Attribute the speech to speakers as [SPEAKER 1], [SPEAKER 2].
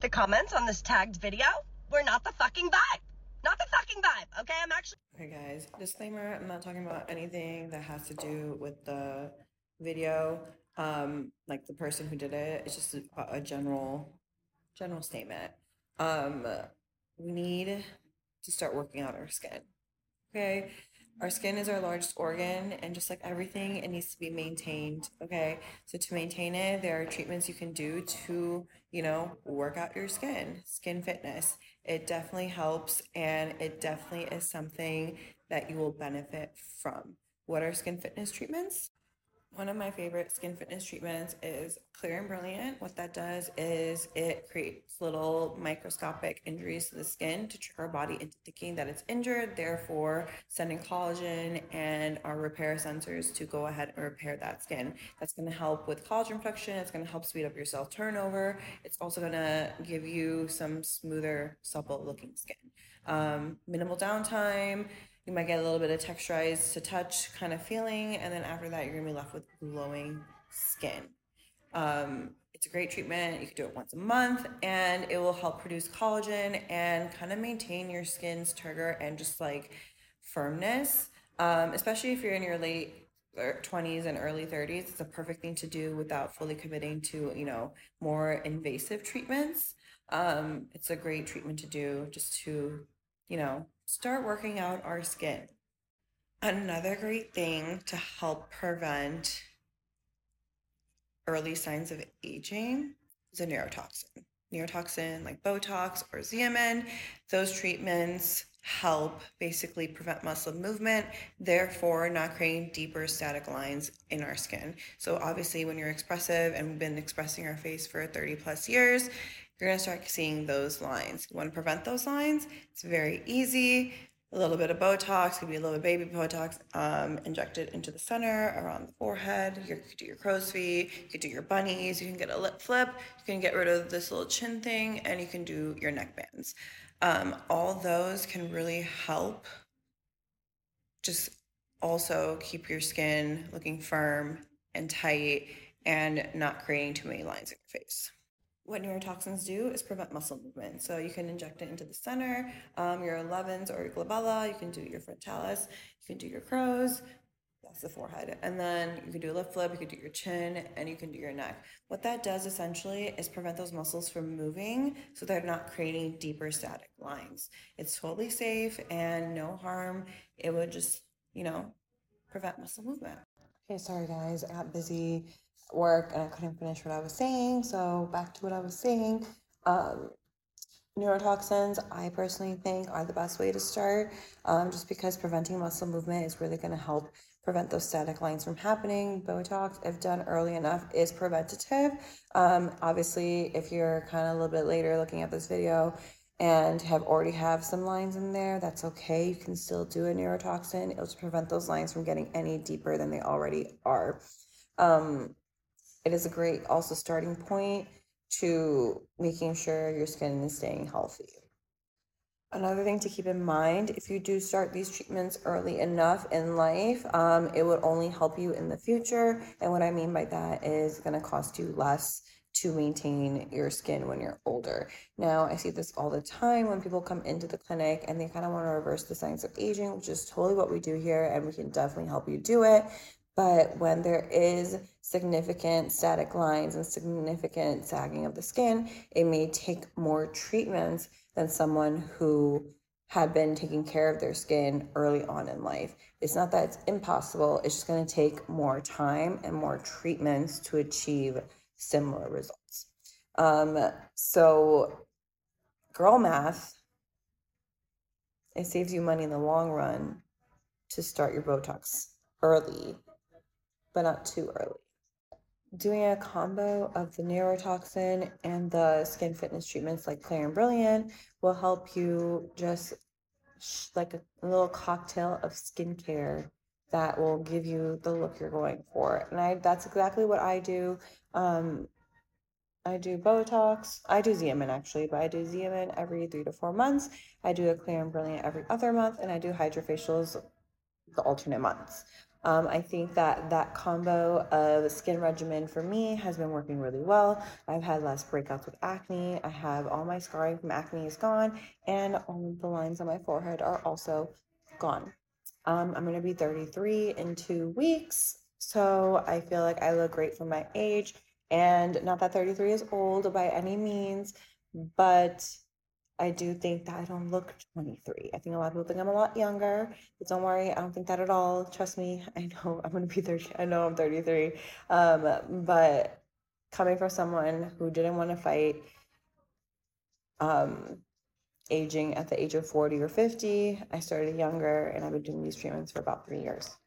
[SPEAKER 1] The comments on this tagged video were not the fucking vibe. Not the fucking vibe, okay?
[SPEAKER 2] Okay guys, disclaimer, I'm not talking about anything that has to do with the video, like the person who did it. It's just a general statement. We need to start working out our skin. Okay, our skin is our largest organ, and just like everything, it needs to be maintained. Okay, so to maintain it, there are treatments you can do to, work out your skin fitness. It definitely helps, and it definitely is something that you will benefit from. What are skin fitness treatments? One of my favorite skin fitness treatments is Clear and Brilliant. What that does is it creates little microscopic injuries to the skin to trick our body into thinking that it's injured, therefore sending collagen and our repair sensors to go ahead and repair that skin. That's going to help with collagen production. It's going to help speed up your cell turnover. It's also going to give you some smoother, supple looking skin. Minimal downtime. You might get a little bit of texturized to touch kind of feeling, and then after that, you're gonna be left with glowing skin. It's a great treatment. You can do it once a month, and it will help produce collagen and kind of maintain your skin's turgor and just like firmness, especially if you're in your late 20s and early 30s. It's a perfect thing to do without fully committing to, more invasive treatments. It's a great treatment to do just to, start working out our skin. Another great thing to help prevent early signs of aging is a neurotoxin. Neurotoxin like Botox or Xeomin, those treatments help basically prevent muscle movement, therefore not creating deeper static lines in our skin. So obviously when you're expressive and we've been expressing our face for 30 plus years, you're gonna start seeing those lines. You wanna prevent those lines? It's very easy. A little bit of Botox, could be a little baby Botox, injected into the center, around the forehead. You could do your crow's feet, you could do your bunnies, you can get a lip flip, you can get rid of this little chin thing, and you can do your neck bands. All those can really help just also keep your skin looking firm and tight and not creating too many lines in your face. What neurotoxins do is prevent muscle movement. So you can inject it into the center, your Levens or your glabella. You can do your frontalis. You can do your crows. That's the forehead. And then you can do a lip flip. You can do your chin, and you can do your neck. What that does essentially is prevent those muscles from moving, so they're not creating deeper static lines. It's totally safe and no harm. It would just, prevent muscle movement. Okay, sorry guys, I got busy at work and I couldn't finish what I was saying. So back to what I was saying. Neurotoxins, I personally think, are the best way to start, just because preventing muscle movement is really going to help prevent those static lines from happening. Botox, if done early enough, is preventative. Obviously, if you're kind of a little bit later looking at this video and already have some lines in there, that's okay. You can still do a neurotoxin. It'll just prevent those lines from getting any deeper than they already are. It is a great also starting point to making sure your skin is staying healthy. Another thing to keep in mind, if you do start these treatments early enough in life, it would only help you in the future. And what I mean by that is going to cost you less to maintain your skin when you're older. Now, I see this all the time when people come into the clinic and they kind of want to reverse the signs of aging, which is totally what we do here, and we can definitely help you do it. But when there is significant static lines and significant sagging of the skin, it may take more treatments than someone who had been taking care of their skin early on in life. It's not that it's impossible, it's just going to take more time and more treatments to achieve similar results. So girl math, it saves you money in the long run to start your Botox early, but not too early. Doing a combo of the neurotoxin and the skin fitness treatments like Clear and Brilliant will help you just like a little cocktail of skincare that will give you the look you're going for. And that's exactly what I do. I do Botox. I do Xeomin actually, but I do Xeomin every 3 to 4 months. I do a Clear and Brilliant every other month, and I do hydrofacials the alternate months. I think that that combo of skin regimen for me has been working really well. I've had less breakouts with acne. I have all my scarring from acne is gone, and all of the lines on my forehead are also gone. I'm gonna be 33 in 2 weeks, so I feel like I look great for my age. And not that 33 is old by any means, but I do think that I don't look 23. I think a lot of people think I'm a lot younger, but don't worry, I don't think that at all. Trust me, I know I'm gonna be 30. I know I'm 33. But coming from someone who didn't want to fight, um, aging at the age of 40 or 50, I started younger and I've been doing these treatments for about 3 years.